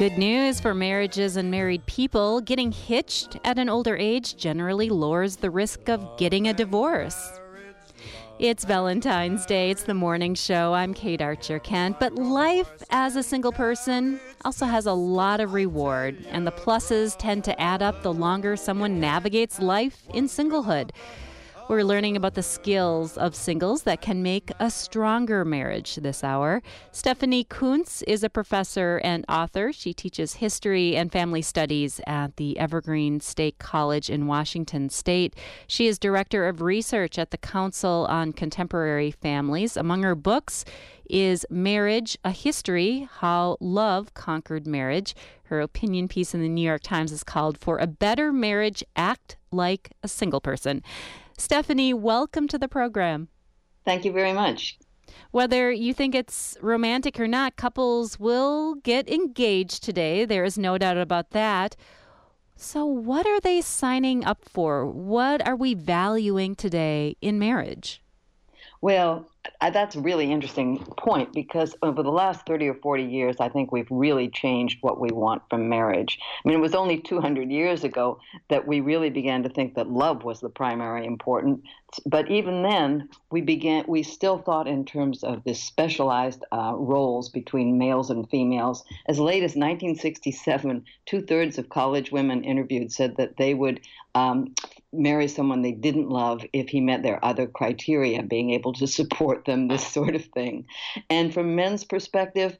Good news for marriages and married people. Getting hitched at an older age generally lowers the risk of getting a divorce. It's Valentine's Day. It's the morning show. I'm Kate Archer-Kent. But life as a single person also has a lot of reward, and the pluses tend to add up the longer someone navigates life in singlehood. We're learning about the skills of singles that can make a stronger marriage this hour. Stephanie Coontz is a professor and author. She teaches history and family studies at the Evergreen State College in Washington State. She is director of research at the Council on Contemporary Families. Among her books is Marriage, A History, How Love Conquered Marriage. Her opinion piece in the New York Times is called For a Better Marriage, Act Like a Single Person. Stephanie, welcome to the program. Thank you very much. Whether you think it's romantic or not, couples will get engaged today. There is no doubt about that. So what are they signing up for? What are we valuing today in marriage? Well, that's a really interesting point because over the last 30 or 40 years, I think we've really changed what we want from marriage. I mean, it was only 200 years ago that we really began to think that love was the primary important. But even then, we still thought in terms of this specialized roles between males and females. As late as 1967, 2/3 of college women interviewed said that they would marry someone they didn't love if he met their other criteria, being able to support them, this sort of thing. And from men's perspective,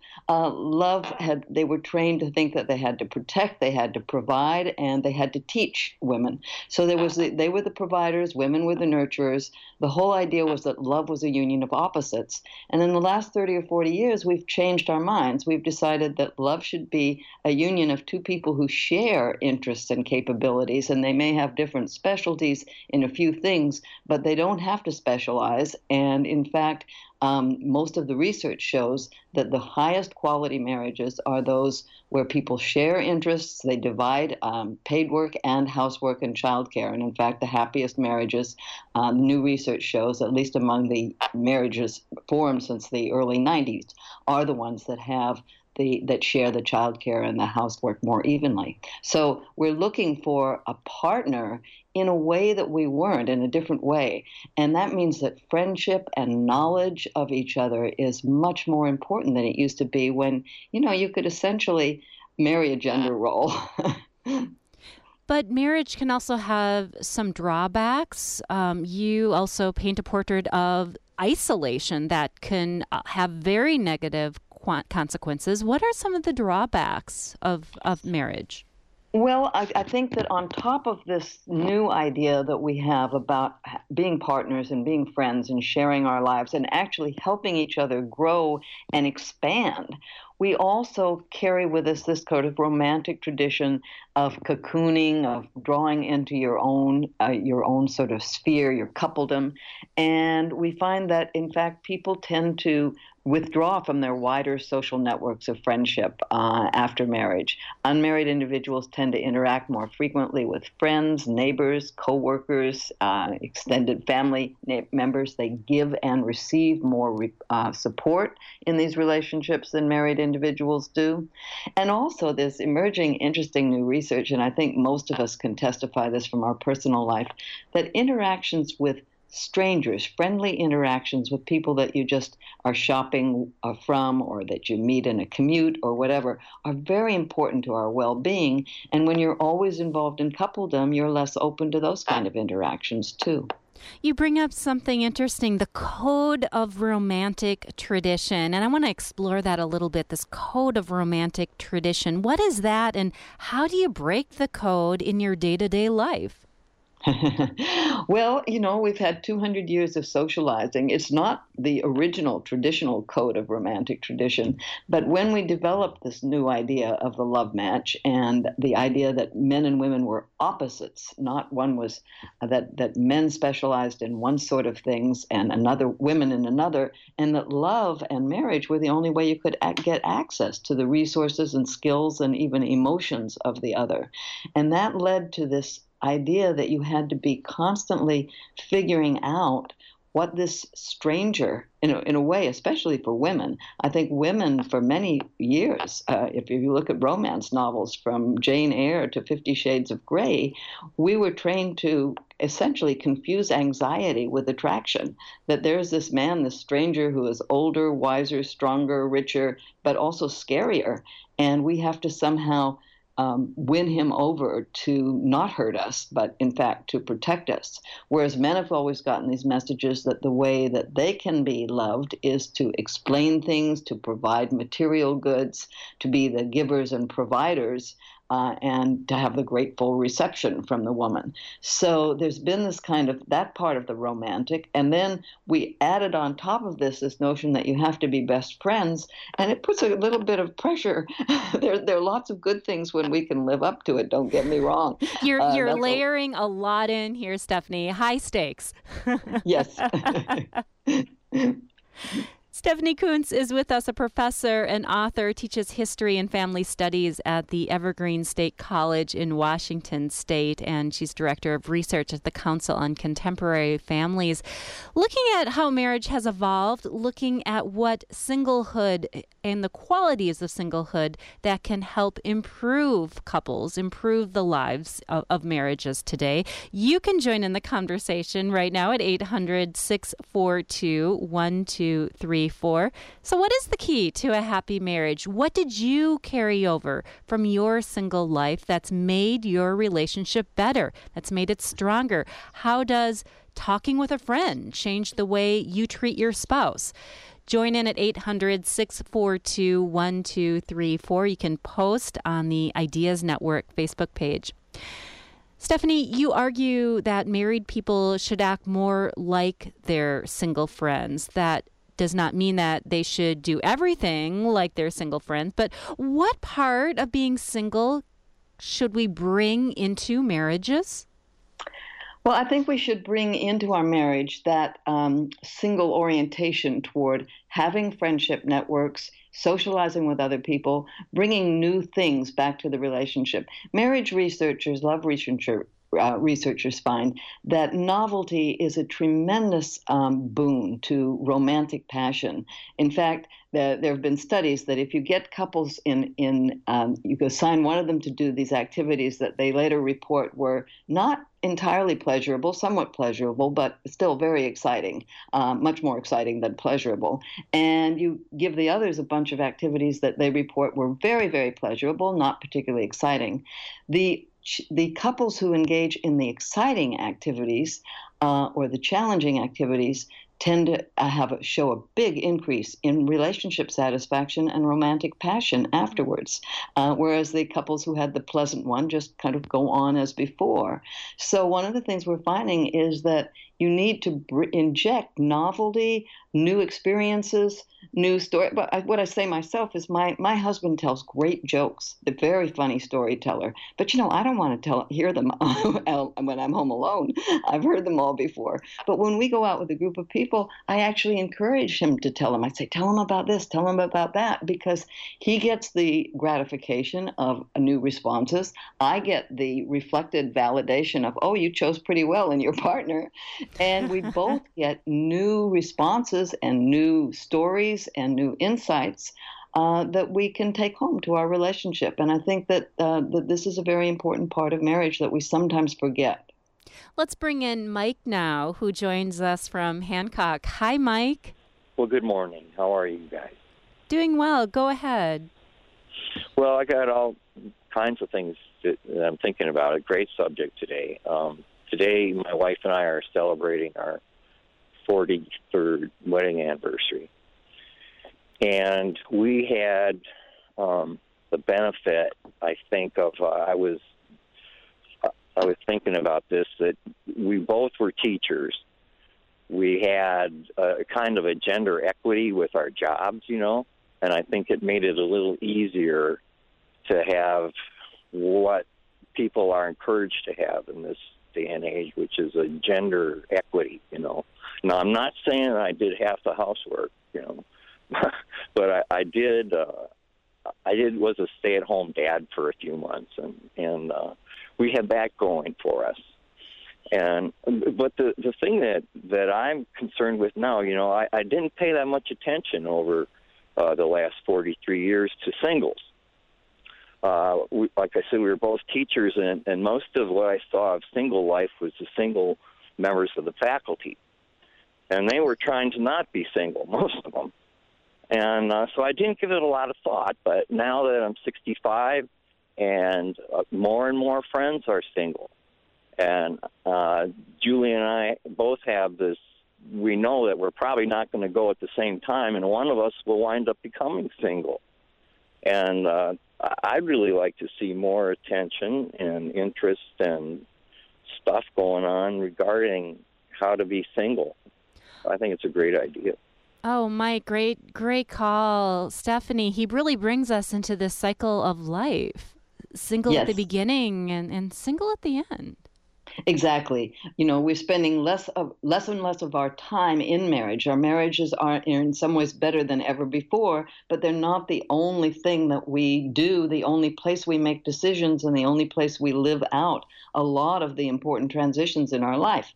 they were trained to think that they had to protect, they had to provide, and they had to teach women. So they were the providers, women were the nurturers. The whole idea was that love was a union of opposites. And in the last 30 or 40 years, we've changed our minds. We've decided that love should be a union of two people who share interests and capabilities, and they may have different specialties in a few things, but they don't have to specialize. And in fact, most of the research shows that the highest quality marriages are those where people share interests, they divide paid work and housework and childcare. And in fact, the happiest marriages, new research shows, at least among the marriages formed since the early 90s, are the ones that share the childcare and the housework more evenly. So we're looking for a partner in a way that we weren't, in a different way. And that means that friendship and knowledge of each other is much more important than it used to be when, you could essentially marry a gender role. But marriage can also have some drawbacks. You also paint a portrait of isolation that can have very negative consequences. What are some of the drawbacks of marriage? Well, I think that on top of this new idea that we have about being partners and being friends and sharing our lives and actually helping each other grow and expand, we also carry with us this kind of romantic tradition of cocooning, of drawing into your own sort of sphere, your coupledom. And we find that, in fact, people tend to withdraw from their wider social networks of friendship after marriage. Unmarried individuals tend to interact more frequently with friends, neighbors, coworkers, extended family members. They give and receive more support in these relationships than married individuals do. And also there's emerging interesting new research, and I think most of us can testify this from our personal life, that interactions with strangers, friendly interactions with people that you just are shopping from or that you meet in a commute or whatever are very important to our well-being. And when you're always involved in coupledom, you're less open to those kind of interactions too. You bring up something interesting, the code of romantic tradition. And I want to explore that a little bit, this code of romantic tradition. What is that, and how do you break the code in your day-to-day life? Well, we've had 200 years of socializing. It's not the original traditional code of romantic tradition, but when we developed this new idea of the love match and the idea that men and women were opposites, not one was that men specialized in one sort of things and women in another, and that love and marriage were the only way you could get access to the resources and skills and even emotions of the other. And that led to this idea that you had to be constantly figuring out what this stranger, in a way, especially for women. I think women for many years, if you look at romance novels from Jane Eyre to 50 Shades of Grey, we were trained to essentially confuse anxiety with attraction. That there's this man, this stranger who is older, wiser, stronger, richer, but also scarier. And we have to somehow win him over to not hurt us, but in fact to protect us. Whereas men have always gotten these messages that the way that they can be loved is to explain things, to provide material goods, to be the givers and providers, and to have the grateful reception from the woman. So there's been this kind of that part of the romantic. And then we added on top of this notion that you have to be best friends. And it puts a little bit of pressure. There are lots of good things when we can live up to it. Don't get me wrong. You're layering a lot in here, Stephanie. High stakes. Yes. Stephanie Coontz is with us, a professor and author, teaches history and family studies at the Evergreen State College in Washington State, and she's director of research at the Council on Contemporary Families. Looking at how marriage has evolved, looking at what singlehood and the qualities of singlehood that can help improve couples, improve the lives of marriages today. You can join in the conversation right now at 800-642-1234. So what is the key to a happy marriage? What did you carry over from your single life that's made your relationship better, that's made it stronger? How does talking with a friend change the way you treat your spouse? Join in at 800-642-1234. You can post on the Ideas Network Facebook page. Stephanie, you argue that married people should act more like their single friends. That does not mean that they should do everything like their single friends, but what part of being single should we bring into marriages? Well, I think we should bring into our marriage that single orientation toward having friendship networks, socializing with other people, bringing new things back to the relationship. Marriage researchers, love researchers find that novelty is a tremendous boon to romantic passion. In fact, there have been studies that if you get couples you assign one of them to do these activities that they later report were not entirely pleasurable, somewhat pleasurable, but still very exciting, much more exciting than pleasurable. And you give the others a bunch of activities that they report were very, very pleasurable, not particularly exciting. The couples who engage in the exciting activities or the challenging activities tend to show a big increase in relationship satisfaction and romantic passion afterwards, whereas the couples who had the pleasant one just kind of go on as before. So one of the things we're finding is that you need to inject novelty, new experiences, new story. But what I say myself is my husband tells great jokes, the very funny storyteller. But, I don't want to hear them when I'm home alone. I've heard them all before. But when we go out with a group of people, I actually encourage him to tell them. I say, tell him about this, tell him about that, because he gets the gratification of new responses. I get the reflected validation of, oh, you chose pretty well in your partner. And we both get new responses and new stories and new insights that we can take home to our relationship. And I think that this is a very important part of marriage that we sometimes forget. Let's bring in Mike now, who joins us from Hancock. Hi, Mike. Well, good morning. How are you guys? Doing well. Go ahead. Well, I got all kinds of things that I'm thinking about. A great subject today. Today, my wife and I are celebrating our 43rd wedding anniversary. And we had the benefit, I think, of I was thinking about this, that we both were teachers. We had kind of a gender equity with our jobs, and I think it made it a little easier to have what people are encouraged to have in this day and age, which is a gender equity, Now, I'm not saying I did half the housework, but I did. Was a stay-at-home dad for a few months, and we had that going for us. But the thing that I'm concerned with now, I didn't pay that much attention over the last 43 years to singles. Like I said, we were both teachers, and most of what I saw of single life was the single members of the faculty. And they were trying to not be single, most of them. And so I didn't give it a lot of thought. But now that I'm 65 and more friends are single, and Julie and I both have this, we know that we're probably not going to go at the same time, and one of us will wind up becoming single. And I'd really like to see more attention and interest and stuff going on regarding how to be single. I think it's a great idea. Oh, Mike, great call. Stephanie, he really brings us into this cycle of life. Single at the beginning and single at the end. Exactly. We're spending less and less of our time in marriage. Our marriages are in some ways better than ever before, but they're not the only thing that we do, the only place we make decisions, and the only place we live out a lot of the important transitions in our life.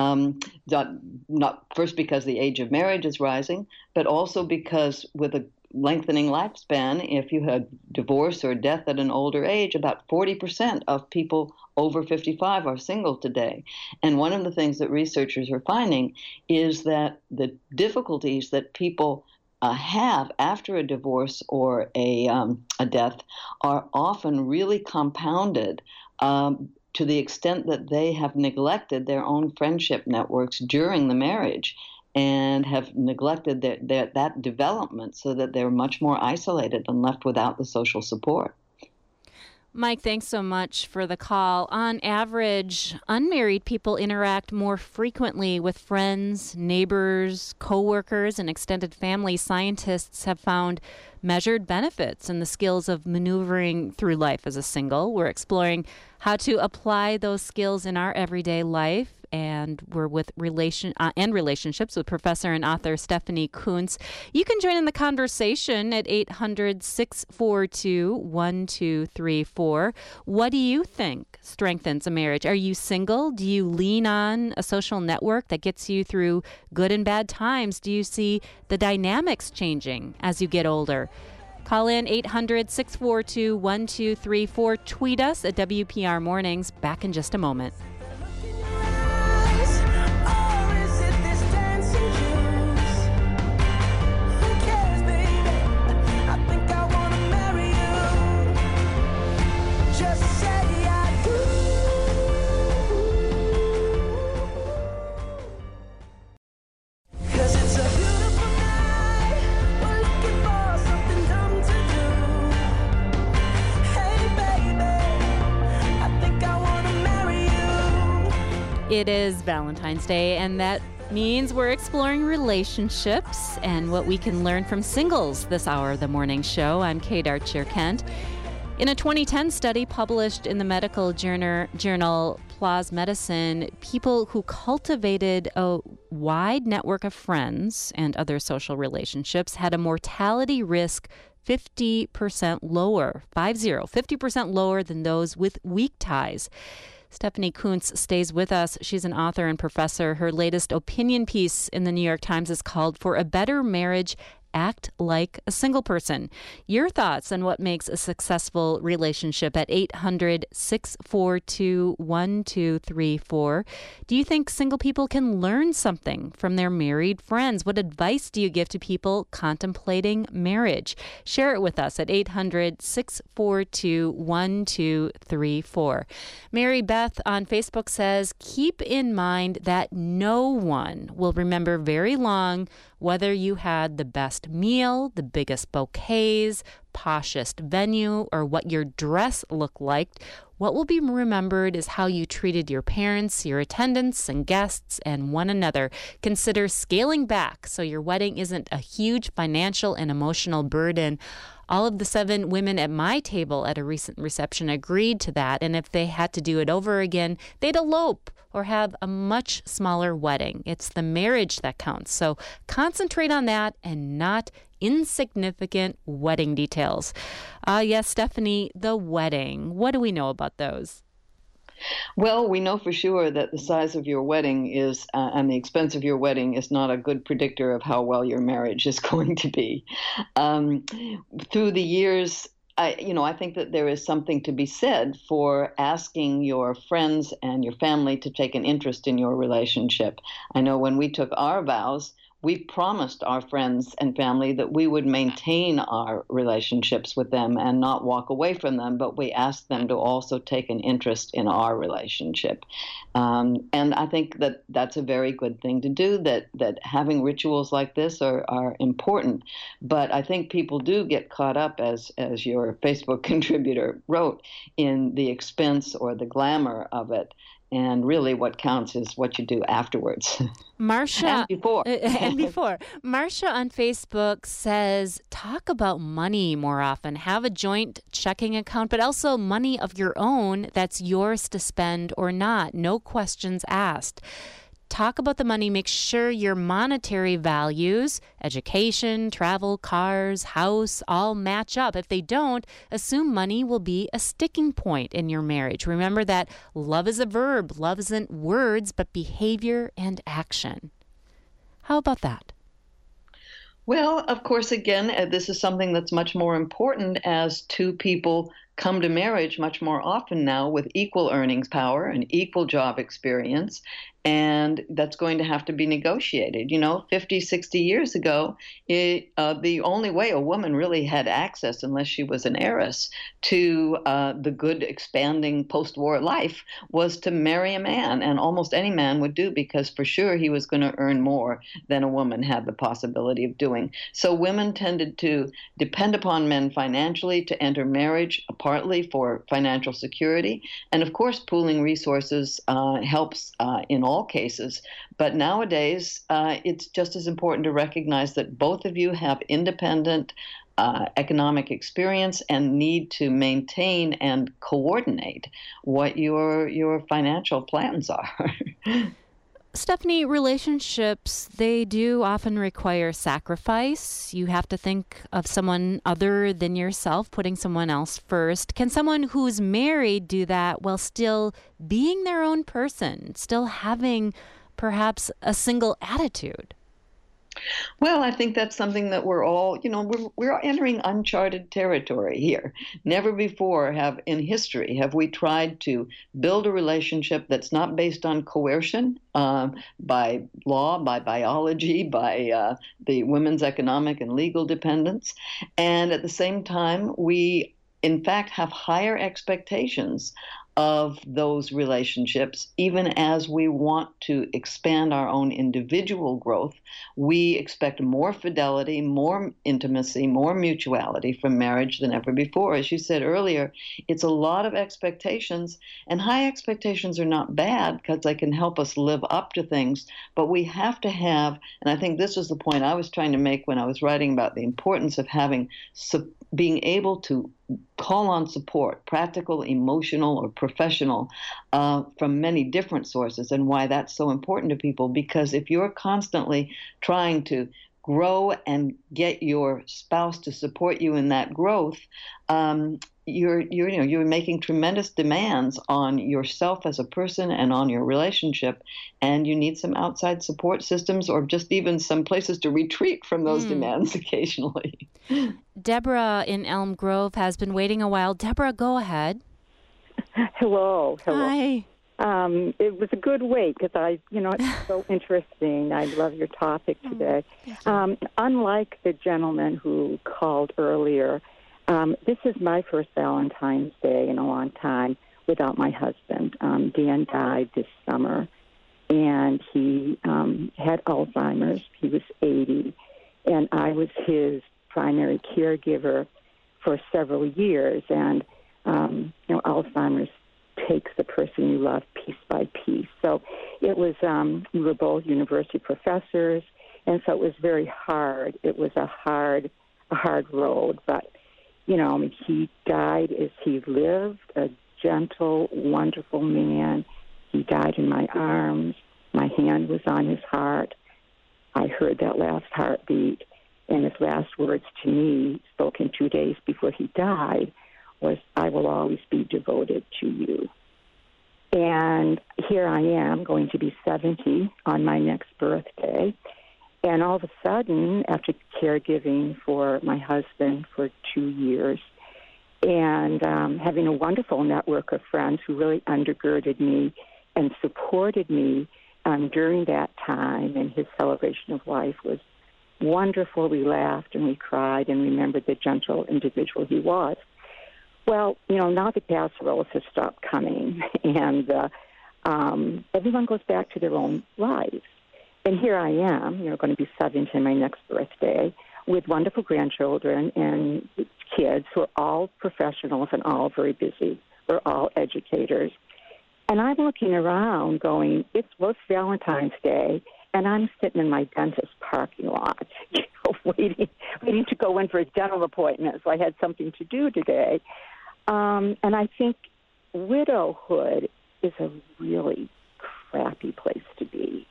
Not first because the age of marriage is rising, but also because with a lengthening lifespan, if you had divorce or death at an older age, about 40% of people over 55 are single today. And one of the things that researchers are finding is that the difficulties that people have after a divorce or a death are often really compounded to the extent that they have neglected their own friendship networks during the marriage and have neglected that development, so that they're much more isolated and left without the social support. Mike, thanks so much for the call. On average, unmarried people interact more frequently with friends, neighbors, coworkers, and extended family. Scientists have found measured benefits in the skills of maneuvering through life as a single. We're exploring how to apply those skills in our everyday life. And we're with relationships with professor and author Stephanie Coontz. You can join in the conversation at 800-642-1234. What do you think strengthens a marriage? Are you single? Do you lean on a social network that gets you through good and bad times? Do you see the dynamics changing as you get older? Call in 800-642-1234. Tweet us at WPR Mornings. Back in just a moment. It is Valentine's Day, and that means we're exploring relationships and what we can learn from singles this hour of the morning show. I'm Kate Archer-Kent. In a 2010 study published in the medical journal PLOS Medicine, people who cultivated a wide network of friends and other social relationships had a mortality risk 50% lower, 50% lower than those with weak ties. Stephanie Coontz stays with us. She's an author and professor. Her latest opinion piece in the New York Times is called "For a Better Marriage, Act Like a Single Person." Your thoughts on what makes a successful relationship at 800-642-1234. Do you think single people can learn something from their married friends? What advice do you give to people contemplating marriage? Share it with us at 800-642-1234. Mary Beth on Facebook says, keep in mind that no one will remember very long whether you had the best meal, the biggest bouquets, poshest venue, or what your dress looked like. What will be remembered is how you treated your parents, your attendants and guests, and one another. Consider scaling back so your wedding isn't a huge financial and emotional burden. All of the 7 women at my table at a recent reception agreed to that, and if they had to do it over again, they'd elope or have a much smaller wedding. It's the marriage that counts. So concentrate on that and not insignificant wedding details. Yes, Stephanie, the wedding. What do we know about those? Well, we know for sure that the size of your wedding is, and the expense of your wedding is not a good predictor of how well your marriage is going to be. Um, Through the years, I think that there is something to be said for asking your friends and your family to take an interest in your relationship. I know when we took our vows, we promised our friends and family that we would maintain our relationships with them and not walk away from them, but we asked them to also take an interest in our relationship. And I think that that's a very good thing to do, that having rituals like this are important. But I think people do get caught up, as your Facebook contributor wrote, in the expense or the glamour of it. And really, what counts is what you do afterwards. Marcia, and before. and before. Marcia on Facebook says, talk about money more often. Have a joint checking account, but also money of your own that's yours to spend or not. No questions asked. Talk about the money. Make sure your monetary values, education, travel, cars, house, all match up. If they don't, assume money will be a sticking point in your marriage. Remember that love is a verb. Love isn't words, but behavior and action. How about that? Well, of course, again, this is something that's much more important as two people come to marriage much more often now with equal earnings power and equal job experience. And that's going to have to be negotiated. 50, 60 years ago, the only way a woman really had access, unless she was an heiress, to the good, expanding post-war life was to marry a man. And almost any man would do, because for sure he was going to earn more than a woman had the possibility of doing. So women tended to depend upon men financially to enter marriage, partly for financial security. And of course, pooling resources helps in all cases. But nowadays, it's just as important to recognize that both of you have independent economic experience and need to maintain and coordinate what your financial plans are. Stephanie, relationships, they do often require sacrifice. You have to think of someone other than yourself, putting someone else first. Can someone who's married do that while still being their own person, still having perhaps a single attitude? Well, I think that's something that we're all, we're entering uncharted territory here. Never before in history have we tried to build a relationship that's not based on coercion by law, by biology, by the women's economic and legal dependence. And at the same time, we in fact have higher expectations of those relationships. Even as we want to expand our own individual growth, we expect more fidelity, more intimacy, more mutuality from marriage than ever before. As you said earlier, it's a lot of expectations, and high expectations are not bad because they can help us live up to things, but we have to have, and I think this was the point I was trying to make when I was writing about the importance of being able to call on support, practical, emotional, or professional, from many different sources, and why that's so important to people. Because if you're constantly trying to grow and get your spouse to support you in that growth, you're making tremendous demands on yourself as a person and on your relationship, and you need some outside support systems or just even some places to retreat from those demands occasionally. Deborah in Elm Grove has been waiting a while. Deborah, go ahead. Hello. Hi. It was a good wait because it's so interesting. I love your topic today. Unlike the gentleman who called earlier, this is my first Valentine's Day in a long time without my husband. Dan died this summer, and he had Alzheimer's. He was 80, and I was his primary caregiver for several years. And, Alzheimer's takes the person you love piece by piece. So it was, we were both university professors, and so it was very hard. It was a hard road, but, he died as he lived, a gentle, wonderful man. He died in my arms. My hand was on his heart. I heard that last heartbeat, and his last words to me, spoken 2 days before he died, was, "I will always be devoted to you." And here I am going to be 70 on my next birthday. And all of a sudden, after caregiving for my husband for 2 years and having a wonderful network of friends who really undergirded me and supported me during that time, and his celebration of life was wonderful. We laughed and we cried and remembered the gentle individual he was. Well, now the casseroles have stopped coming, and everyone goes back to their own lives. And here I am, going to be 70 my next birthday, with wonderful grandchildren and kids who are all professionals and all very busy. We're all educators. And I'm looking around going, it's Valentine's Day, and I'm sitting in my dentist parking lot, waiting to go in for a dental appointment. So I had something to do today. And I think widowhood is a really crappy place to be.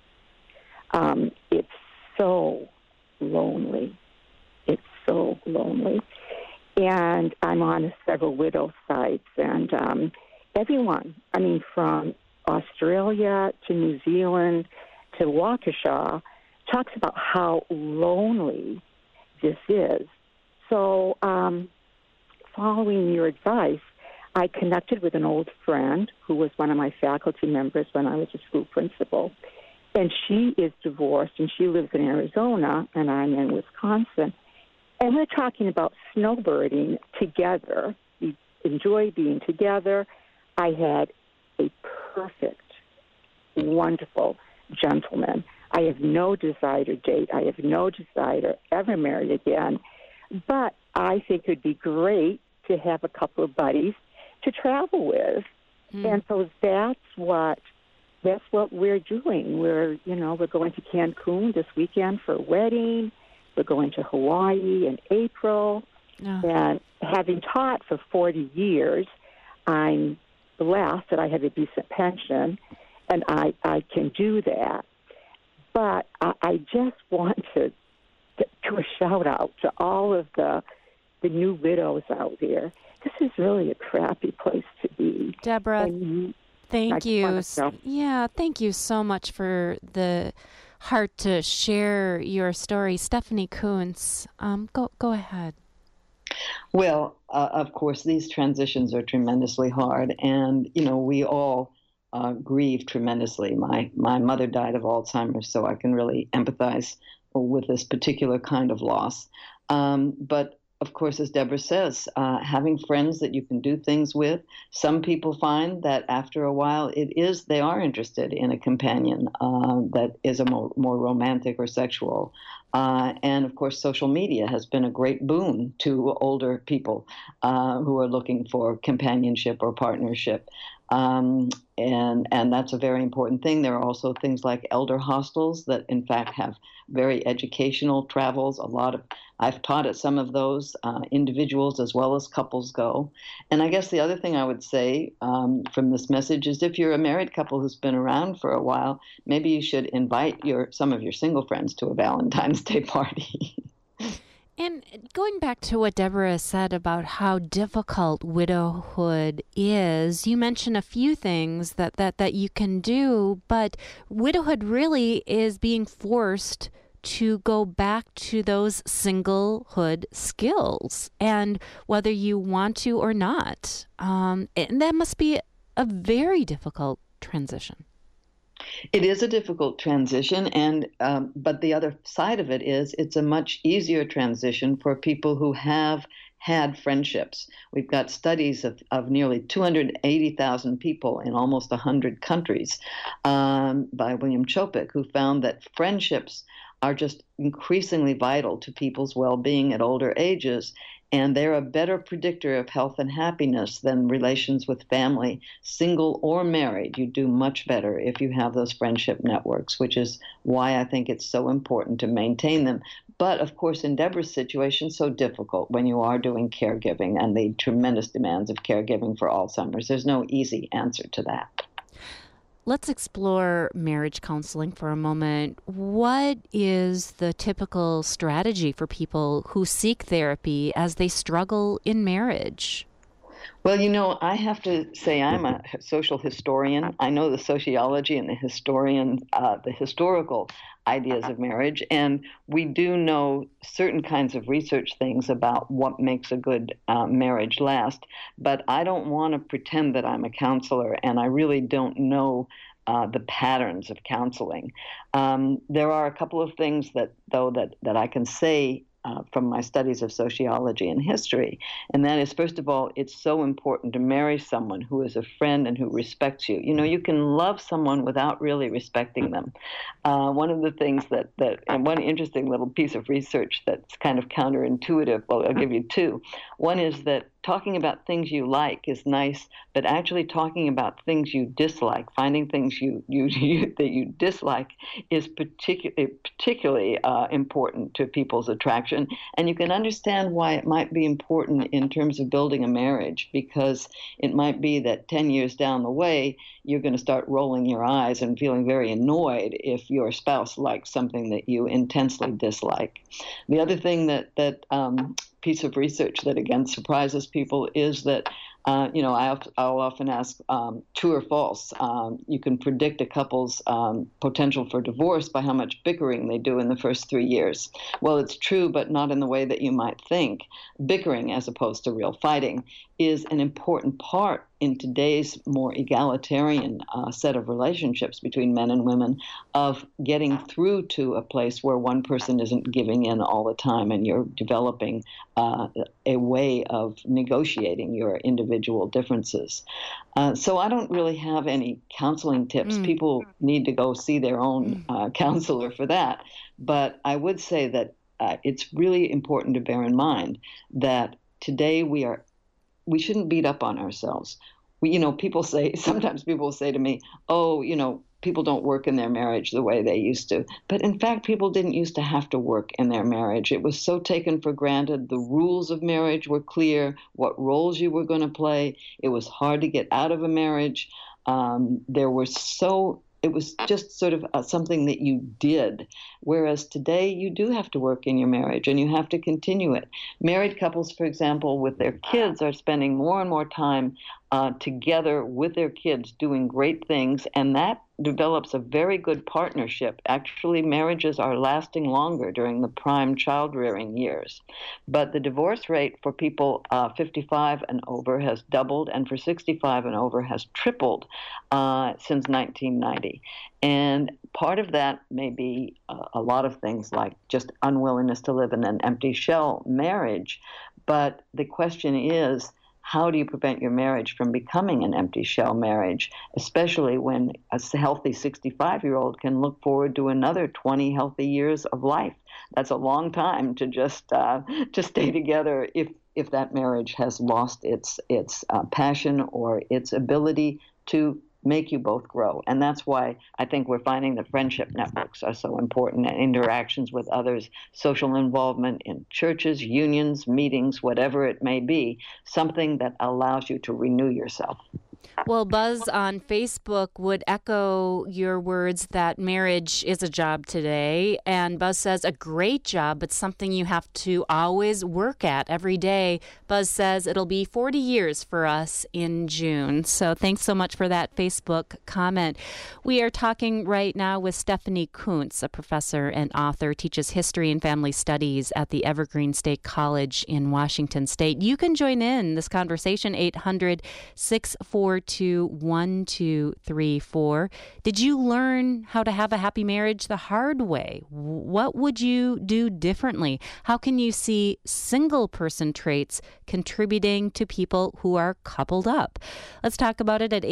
It's so lonely. It's so lonely. And I'm on several widow sites, and everyone, from Australia to New Zealand to Waukesha, talks about how lonely this is. So following your advice, I connected with an old friend who was one of my faculty members when I was a school principal. And she is divorced, and she lives in Arizona, and I'm in Wisconsin. And we're talking about snowbirding together. We enjoy being together. I had a perfect, wonderful gentleman. I have no desire to date. I have no desire to ever marry again. But I think it would be great to have a couple of buddies to travel with. And so that's what we're doing. We're going to Cancun this weekend for a wedding. We're going to Hawaii in April. Oh. And having taught for 40 years, I'm blessed that I have a decent pension, and I can do that. But I just want to a shout-out to all of the new widows out there. This is really a crappy place to be. Deborah, thank you. Yeah, thank you so much for the heart to share your story. Stephanie Coontz, go ahead. Well, of course, these transitions are tremendously hard, and we all grieve tremendously. My mother died of Alzheimer's, so I can really empathize with this particular kind of loss. But of course, as Deborah says, having friends that you can do things with. Some people find that after a while, they are interested in a companion that is a more romantic or sexual. And of course, social media has been a great boon to older people who are looking for companionship or partnership. And that's a very important thing. There are also things like elder hostels that, in fact, have very educational travels. I've taught at some of those. Individuals as well as couples go. And I guess the other thing I would say from this message is, if you're a married couple who's been around for a while, maybe you should invite some of your single friends to a Valentine's Day party. And going back to what Deborah said about how difficult widowhood is, you mentioned a few things that you can do, but widowhood really is being forced to go back to those singlehood skills, and whether you want to or not. And that must be a very difficult transition. It is a difficult transition, and but the other side of it is it's a much easier transition for people who have had friendships. We've got studies of nearly 280,000 people in almost 100 countries by William Chopik, who found that friendships are just increasingly vital to people's well-being at older ages. And they're a better predictor of health and happiness than relations with family, single or married. You do much better if you have those friendship networks, which is why I think it's so important to maintain them. But, of course, in Deborah's situation, so difficult when you are doing caregiving and the tremendous demands of caregiving for Alzheimer's. There's no easy answer to that. Let's explore marriage counseling for a moment. What is the typical strategy for people who seek therapy as they struggle in marriage? Well, I have to say I'm a social historian. I know the sociology and the historical ideas of marriage, and we do know certain kinds of research things about what makes a good marriage last. But I don't want to pretend that I'm a counselor, and I really don't know the patterns of counseling. There are a couple of things that I can say from my studies of sociology and history. And that is, first of all, it's so important to marry someone who is a friend and who respects you. You can love someone without really respecting them. One of the things and one interesting little piece of research that's kind of counterintuitive, well, I'll give you two. One is that talking about things you like is nice, but actually talking about things you dislike, finding things that you dislike, is particularly important to people's attraction. And you can understand why it might be important in terms of building a marriage, because it might be that 10 years down the way, you're going to start rolling your eyes and feeling very annoyed if your spouse likes something that you intensely dislike. The other thing that piece of research that again surprises people is that I'll often ask, true or false, you can predict a couple's potential for divorce by how much bickering they do in the first 3 years. Well, it's true, but not in the way that you might think. Bickering, as opposed to real fighting, is an important part in today's more egalitarian set of relationships between men and women, of getting through to a place where one person isn't giving in all the time and you're developing a way of negotiating your individual differences. So I don't really have any counseling tips. People need to go see their own counselor for that. But I would say that it's really important to bear in mind that today we shouldn't beat up on ourselves. Sometimes people say to me, oh, people don't work in their marriage the way they used to. But in fact, people didn't used to have to work in their marriage. It was so taken for granted. The rules of marriage were clear, what roles you were going to play. It was hard to get out of a marriage. It was just sort of something that you did. Whereas today, you do have to work in your marriage and you have to continue it. Married couples, for example, with their kids are spending more and more time together with their kids doing great things, and that develops a very good partnership. Actually, marriages are lasting longer during the prime child-rearing years. But the divorce rate for people 55 and over has doubled, and for 65 and over has tripled since 1990. And part of that may be a lot of things like just unwillingness to live in an empty shell marriage. But the question is, how do you prevent your marriage from becoming an empty shell marriage, especially when a healthy 65-year-old can look forward to another 20 healthy years of life? That's a long time to just to stay together if that marriage has lost its passion or its ability to make you both grow. And that's why I think we're finding that friendship networks are so important, and interactions with others, social involvement in churches, unions, meetings, whatever it may be, something that allows you to renew yourself. Well, Buzz on Facebook would echo your words that marriage is a job today. And Buzz says a great job, but something you have to always work at every day. Buzz says it'll be 40 years for us in June. So thanks so much for that Facebook comment. We are talking right now with Stephanie Coontz, a professor and author, teaches history and family studies at the Evergreen State College in Washington State. You can join in this conversation, 800-642-1234. Did you learn how to have a happy marriage the hard way? What would you do differently? How can you see single person traits contributing to people who are coupled up? Let's talk about it at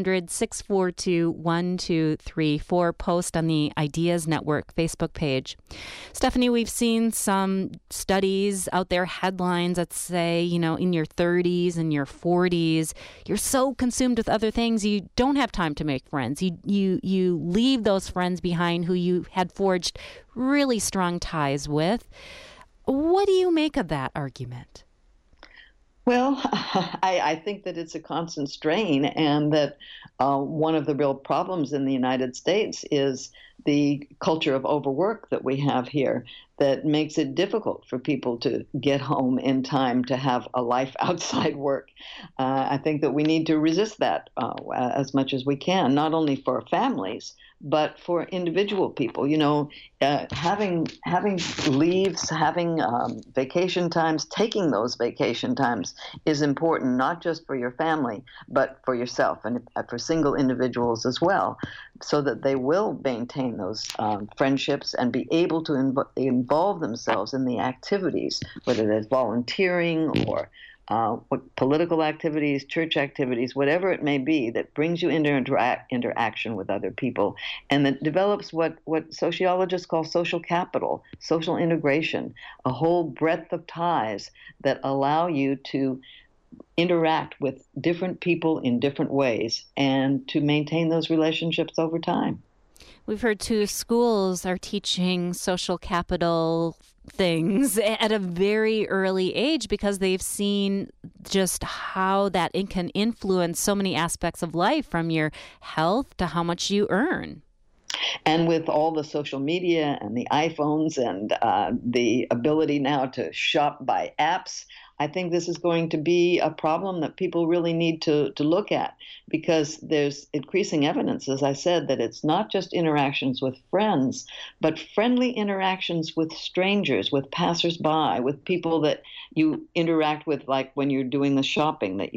800-642-1234. Post on the Ideas Network Facebook page. Stephanie, we've seen some studies out there, headlines that say, in your 30s and your 40s, you're so consumed with other things, you don't have time to make friends. You leave those friends behind who you had forged really strong ties with. What do you make of that argument? Well, I think that it's a constant strain, and that one of the real problems in the United States is the culture of overwork that we have here that makes it difficult for people to get home in time to have a life outside work. I think that we need to resist that as much as we can, not only for families, but for individual people. Having leaves, having vacation times, taking those vacation times is important, not just for your family, but for yourself and for single individuals as well, so that they will maintain those friendships and be able to involve themselves in the activities, whether it's volunteering or political activities, church activities, whatever it may be, that brings you into interaction with other people, and that develops what sociologists call social capital, social integration, a whole breadth of ties that allow you to interact with different people in different ways and to maintain those relationships over time. We've heard too, schools are teaching social capital things at a very early age because they've seen just how that it can influence so many aspects of life, from your health to how much you earn. And with all the social media and the iPhones and the ability now to shop by apps, I think this is going to be a problem that people really need to look at, because there's increasing evidence, as I said, that it's not just interactions with friends, but friendly interactions with strangers, with passersby, with people that you interact with, like when you're doing the shopping, that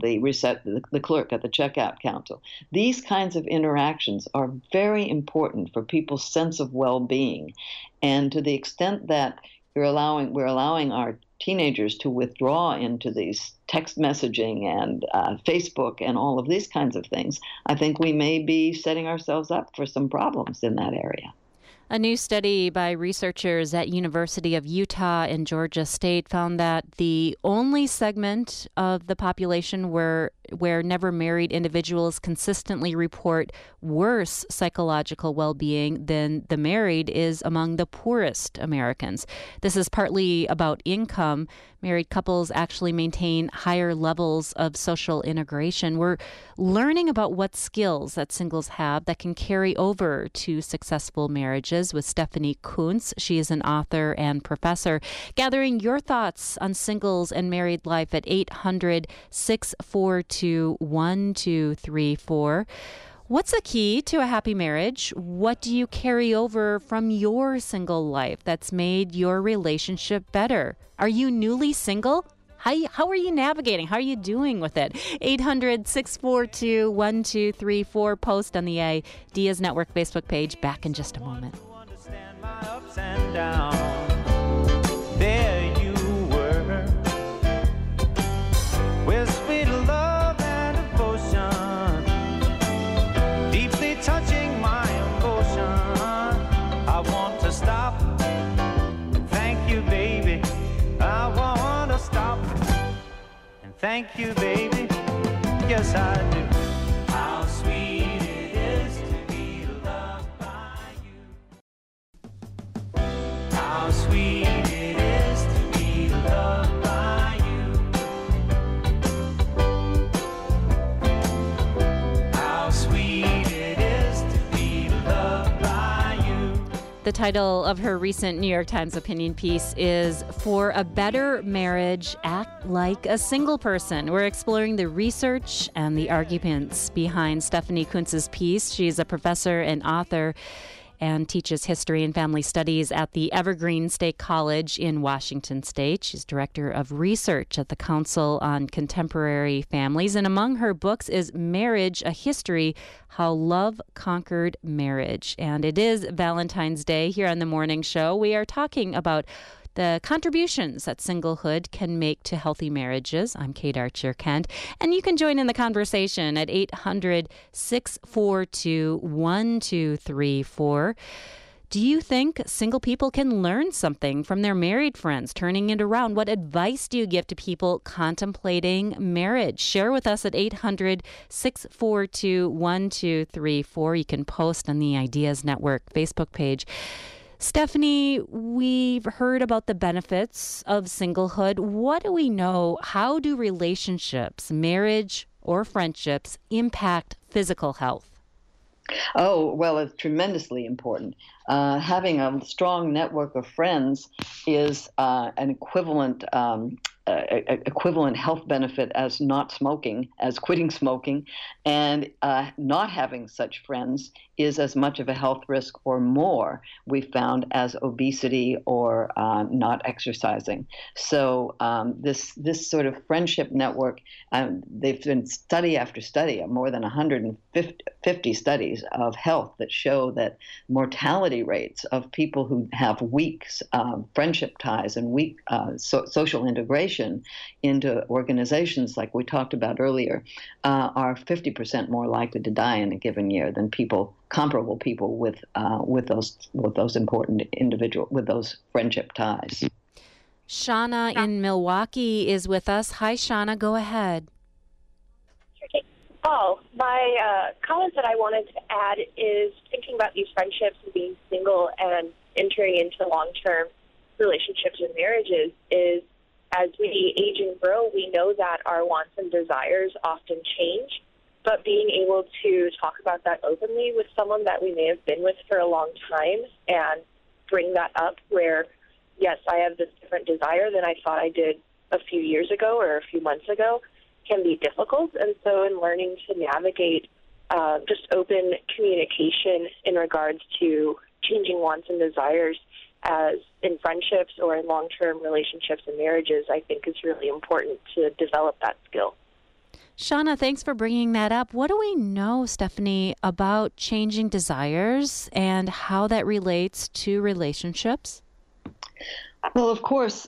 the clerk at the checkout counter. These kinds of interactions are very important for people's sense of well-being. And to the extent that we're allowing our teenagers to withdraw into these text messaging and Facebook and all of these kinds of things, I think we may be setting ourselves up for some problems in that area. A new study by researchers at University of Utah and Georgia State found that the only segment of the population where never married individuals consistently report worse psychological well-being than the married is among the poorest Americans. This is partly about income. Married couples actually maintain higher levels of social integration. We're learning about what skills that singles have that can carry over to successful marriages with Stephanie Coontz. She is an author and professor. Gathering your thoughts on singles and married life at 800-642-1234. What's the key to a happy marriage? What do you carry over from your single life that's made your relationship better? Are you newly single? How are you navigating? How are you doing with it? 800-642-1234. Post on the Ideas Network Facebook page. Back in just a moment. There you were, with sweet love and devotion, deeply touching my emotion. I want to stop. Thank you, baby. I want to stop. And thank you, baby. Yes, I do. How sweet it is to be loved by you. How sweet it is to be loved by you. How sweet it is to be loved by you. The title of her recent New York Times opinion piece is For a Better Marriage, Act Like a Single Person. We're exploring the research and the arguments behind Stephanie Coontz's piece. She's a professor and author and teaches history and family studies at the Evergreen State College in Washington State. She's director of research at the Council on Contemporary Families. And among her books is Marriage, A History, How Love Conquered Marriage. And it is Valentine's Day here on The Morning Show. We are talking about the contributions that singlehood can make to healthy marriages. I'm Kate Archer-Kent, and you can join in the conversation at 800-642-1234. Do you think single people can learn something from their married friends? Turning it around, what advice do you give to people contemplating marriage? Share with us at 800-642-1234. You can post on the Ideas Network Facebook page. Stephanie, we've heard about the benefits of singlehood. What do we know? How do relationships, marriage or friendships, impact physical health? Oh, well, it's tremendously important. Having a strong network of friends is an equivalent health benefit as not smoking, as quitting smoking, and not having such friends is as much of a health risk or more, we found, as obesity or not exercising. So this sort of friendship network, they've been study after study, more than 150 studies of health that show that mortality rates of people who have weak friendship ties and weak social integration into organizations like we talked about earlier are 50% more likely to die in a given year than comparable people with those important with those friendship ties. Shauna in Milwaukee is with us. Hi, Shauna. Go ahead. Oh, my comment that I wanted to add is thinking about these friendships and being single and entering into long-term relationships and marriages is, as we age and grow, we know that our wants and desires often change, but being able to talk about that openly with someone that we may have been with for a long time and bring that up where, yes, I have this different desire than I thought I did a few years ago or a few months ago, can be difficult. And so in learning to navigate just open communication in regards to changing wants and desires as in friendships or in long-term relationships and marriages, I think is really important to develop that skill. Shauna, thanks for bringing that up. What do we know, Stephanie, about changing desires and how that relates to relationships? Well, of course,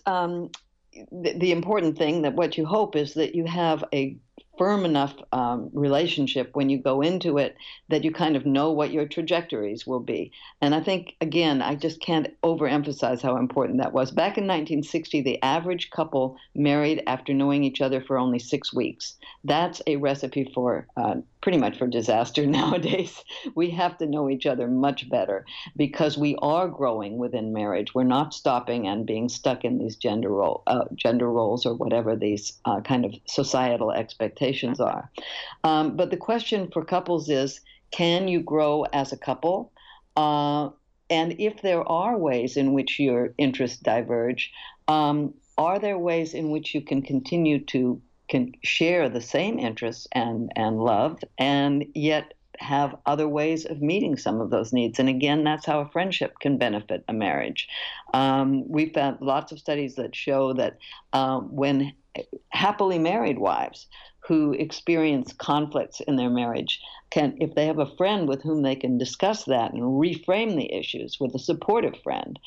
the important thing that what you hope is that you have a firm enough relationship when you go into it that you kind of know what your trajectories will be. And I think, again, I just can't overemphasize how important that was. Back in 1960, the average couple married after knowing each other for only 6 weeks. That's a recipe for pretty much for disaster nowadays. We have to know each other much better because we are growing within marriage. We're not stopping and being stuck in these gender roles or whatever these kind of societal expectations are. But the question for couples is, can you grow as a couple? And if there are ways in which your interests diverge, are there ways in which you can continue to share the same interests and love, and yet have other ways of meeting some of those needs? And again, that's how a friendship can benefit a marriage. We've found lots of studies that show that when happily married wives who experience conflicts in their marriage if they have a friend with whom they can discuss that and reframe the issues with a supportive friend,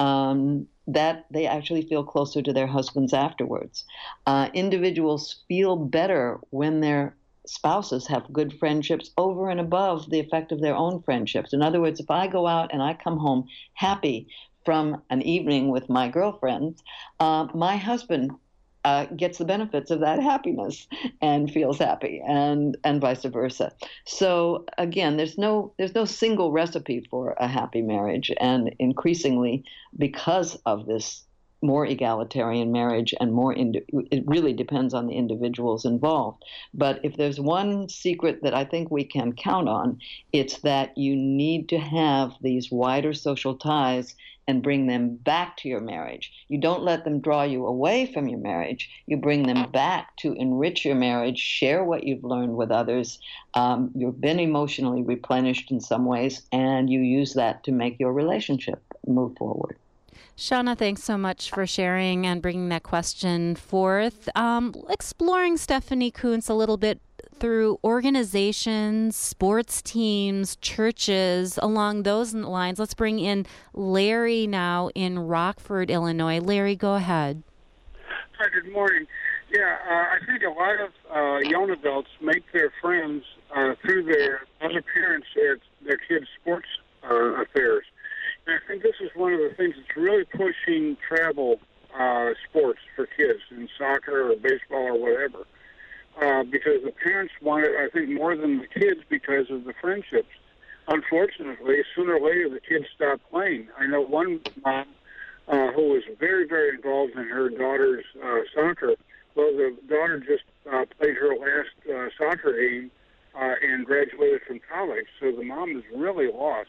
that they actually feel closer to their husbands afterwards. Individuals feel better when their spouses have good friendships over and above the effect of their own friendships. In other words, if I go out and I come home happy from an evening with my girlfriends, my husband gets the benefits of that happiness and feels happy, and vice versa. So again, there's no single recipe for a happy marriage, and increasingly, because of this more egalitarian marriage and it really depends on the individuals involved. But if there's one secret that I think we can count on, it's that you need to have these wider social ties and bring them back to your marriage. You don't let them draw you away from your marriage. You bring them back to enrich your marriage, share what you've learned with others. You've been emotionally replenished in some ways, and you use that to make your relationship move forward. Shauna, thanks so much for sharing and bringing that question forth. Exploring Stephanie Coontz a little bit through organizations, sports teams, churches, along those lines. Let's bring in Larry now in Rockford, Illinois. Larry, go ahead. Hi, good morning. Yeah, I think a lot of young adults make their friends through their other parents at their kids' sports affairs. And I think this is one of the things that's really pushing travel sports for kids in soccer or baseball or whatever. Because the parents want it, I think, more than the kids because of the friendships. unfortunately, sooner or later the kids stop playing. I know one mom who was very, very involved in her daughter's soccer. Well, the daughter just played her last soccer game and graduated from college, so the mom is really lost.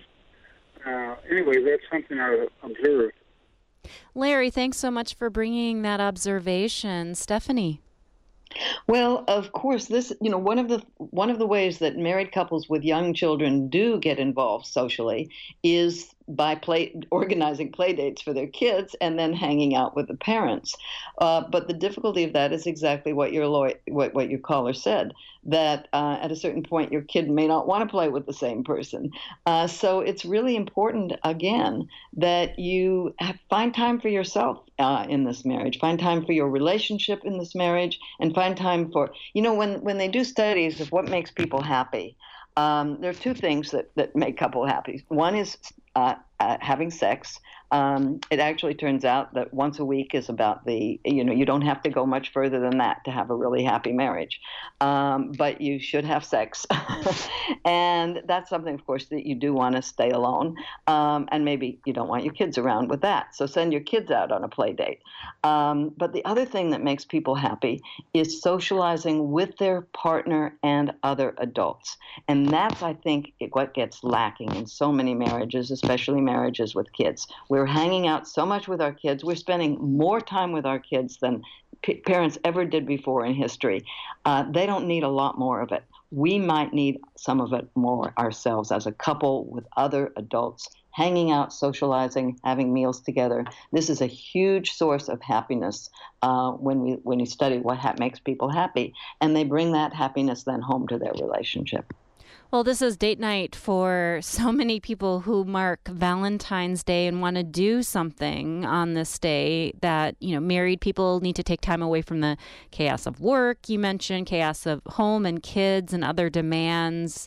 Anyway, that's something I observed. Larry, thanks so much for bringing that observation. Stephanie? Well, of course, this, one of the ways that married couples with young children do get involved socially is by organizing play dates for their kids and then hanging out with the parents. But the difficulty of that is exactly what what your caller said, that at a certain point your kid may not want to play with the same person. So it's really important, again, that you find time for yourself in this marriage, find time for your relationship in this marriage, and find time for, when they do studies of what makes people happy, there are two things that make couple happy. One is having sex. It actually turns out that once a week is about you don't have to go much further than that to have a really happy marriage. But you should have sex. And that's something, of course, that you do want to stay alone. And maybe you don't want your kids around with that. So send your kids out on a play date. But the other thing that makes people happy is socializing with their partner and other adults. And that's, I think, what gets lacking in so many marriages, especially marriages with kids. We're hanging out so much with our kids. We're spending more time with our kids than parents ever did before in history. They don't need a lot more of it. We might need some of it more ourselves as a couple with other adults, hanging out, socializing, having meals together. This is a huge source of happiness when you study what makes people happy. And they bring that happiness then home to their relationship. Well, this is date night for so many people who mark Valentine's Day and want to do something on this day that, married people need to take time away from the chaos of work. You mentioned chaos of home and kids and other demands.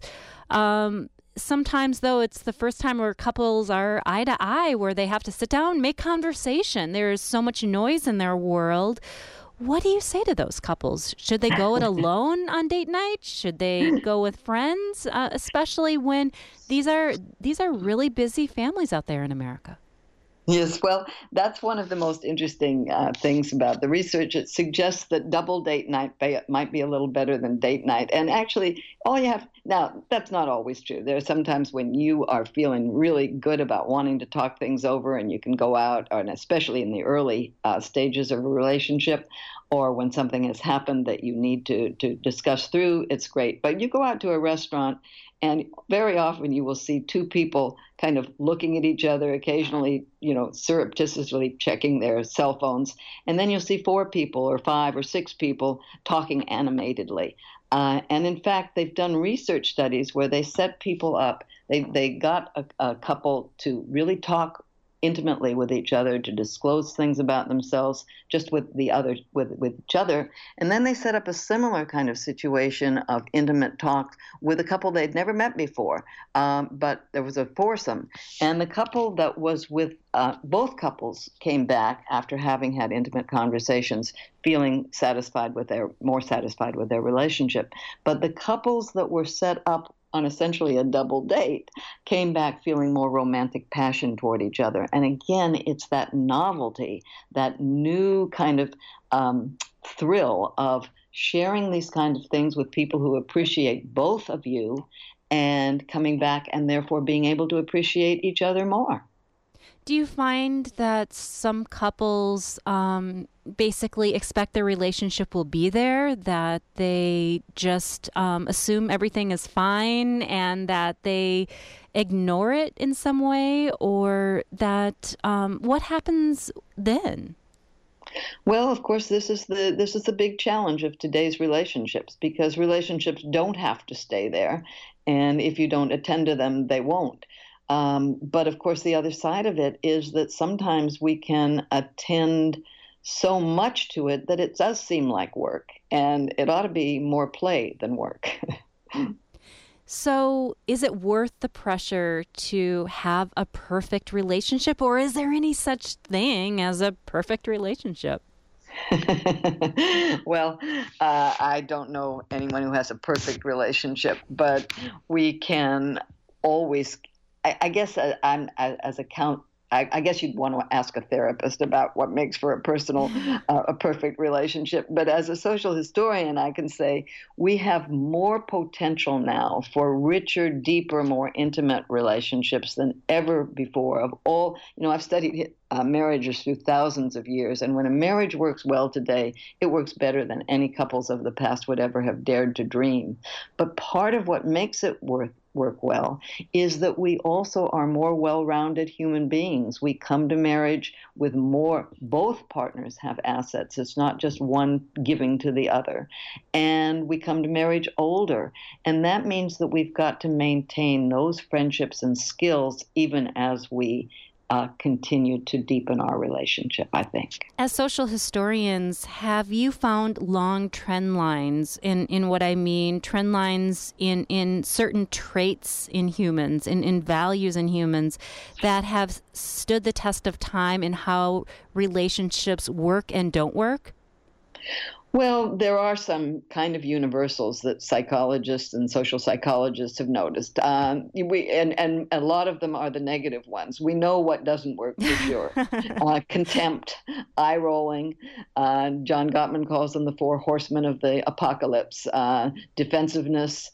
Sometimes, though, it's the first time where couples are eye to eye, where they have to sit down, make conversation. There is so much noise in their world. What do you say to those couples? Should they go it alone on date night? Should they go with friends? Especially when these are really busy families out there in America. Yes, well, that's one of the most interesting things about the research. It suggests that double date night might be a little better than date night. And actually, now, that's not always true. There are sometimes when you are feeling really good about wanting to talk things over and you can go out, and especially in the early stages of a relationship, or when something has happened that you need to discuss through, it's great. But you go out to a restaurant, and very often you will see two people kind of looking at each other, occasionally, surreptitiously checking their cell phones. And then you'll see 4 people or 5 or 6 people talking animatedly. And in fact, they've done research studies where they set people up. They got a couple to really talk intimately with each other, to disclose things about themselves just with each other. And then they set up a similar kind of situation of intimate talk with a couple they'd never met before, but there was a foursome. And the couple that was with both couples came back after having had intimate conversations, feeling more satisfied with their relationship. But the couples that were set up on essentially a double date came back feeling more romantic passion toward each other. And again, it's that novelty, that new kind of thrill of sharing these kinds of things with people who appreciate both of you and coming back and therefore being able to appreciate each other more. Do you find that some couples basically expect their relationship will be there, that they just assume everything is fine and that they ignore it in some way, or that what happens then? Well, of course, this is the big challenge of today's relationships, because relationships don't have to stay there, and if you don't attend to them, they won't. But of course, the other side of it is that sometimes we can attend so much to it that it does seem like work, and it ought to be more play than work. So is it worth the pressure to have a perfect relationship, or is there any such thing as a perfect relationship? Well, I don't know anyone who has a perfect relationship, but we can always, I guess I'm as a count. I guess you'd want to ask a therapist about what makes for a personal, a perfect relationship. But as a social historian, I can say we have more potential now for richer, deeper, more intimate relationships than ever before. Of all, I've studied marriages through thousands of years, and when a marriage works well today, it works better than any couples of the past would ever have dared to dream. But part of what makes it work well is that we also are more well-rounded human beings. We come to marriage with more, both partners have assets. It's not just one giving to the other. And we come to marriage older. And that means that we've got to maintain those friendships and skills even as we continue to deepen our relationship, I think. As social historians, have you found long trend lines in what I mean, trend lines in certain traits in humans, in values in humans that have stood the test of time in how relationships work and don't work? Well, there are some kind of universals that psychologists and social psychologists have noticed. And a lot of them are the negative ones. We know what doesn't work for sure. Contempt, eye rolling. John Gottman calls them the four horsemen of the apocalypse. Defensiveness,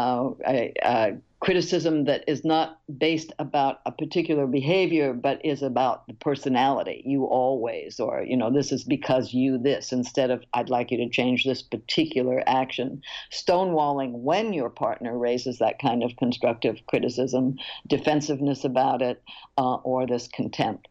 criticism that is not based about a particular behavior, but is about the personality. You always, or, this is because you this, instead of I'd like you to change this particular action. Stonewalling when your partner raises that kind of constructive criticism, defensiveness about it, or this contempt.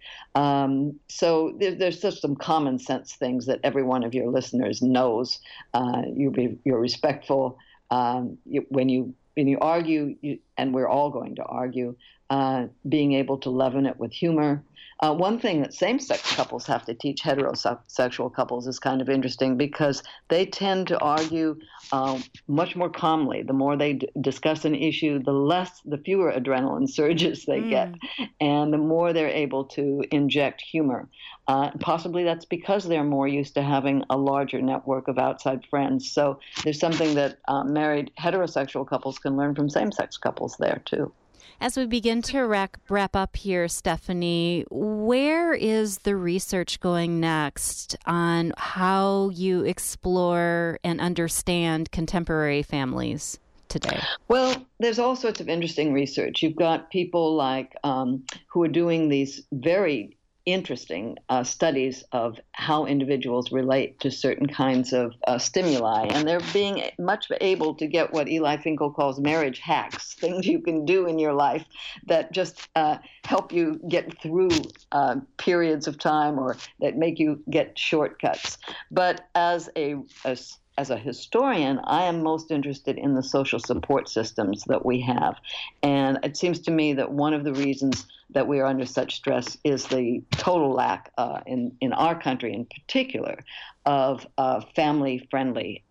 So there's just some common sense things that every one of your listeners knows. You're respectful. When you argue, and we're all going to argue, being able to leaven it with humor. One thing that same-sex couples have to teach heterosexual couples is kind of interesting because they tend to argue much more calmly. The more they discuss an issue, the fewer adrenaline surges they get, and the more they're able to inject humor. Possibly that's because they're more used to having a larger network of outside friends. So there's something that married heterosexual couples can learn from same-sex couples there, too. As we begin to wrap up here, Stephanie, where is the research going next on how you explore and understand contemporary families today? Well, there's all sorts of interesting research. You've got people like who are doing these very interesting studies of how individuals relate to certain kinds of stimuli. And they're being much able to get what Eli Finkel calls marriage hacks, things you can do in your life that just help you get through periods of time or that make you get shortcuts. But as a historian, I am most interested in the social support systems that we have. And it seems to me that one of the reasons that we are under such stress is the total lack in our country in particular of family-friendly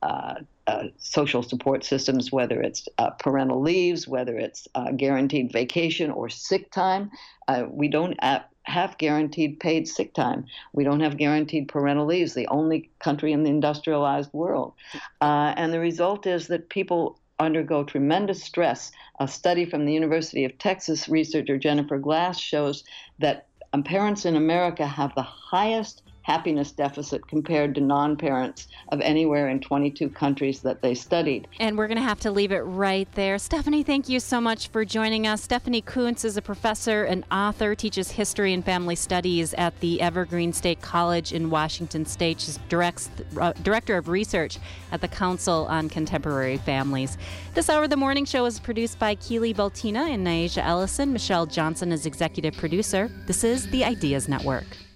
social support systems, whether it's parental leaves, whether it's guaranteed vacation or sick time. We don't have guaranteed paid sick time. We don't have guaranteed parental leaves, the only country in the industrialized world. And the result is that people undergo tremendous stress. A study from the University of Texas researcher Jennifer Glass shows that parents in America have the highest happiness deficit compared to non-parents of anywhere in 22 countries that they studied. And we're going to have to leave it right there. Stephanie, thank you so much for joining us. Stephanie Coontz is a professor and author, teaches history and family studies at the Evergreen State College in Washington State. She's director of research at the Council on Contemporary Families. This hour of the morning show is produced by Keely Baltina and Naisha Ellison. Michelle Johnson is executive producer. This is the Ideas Network.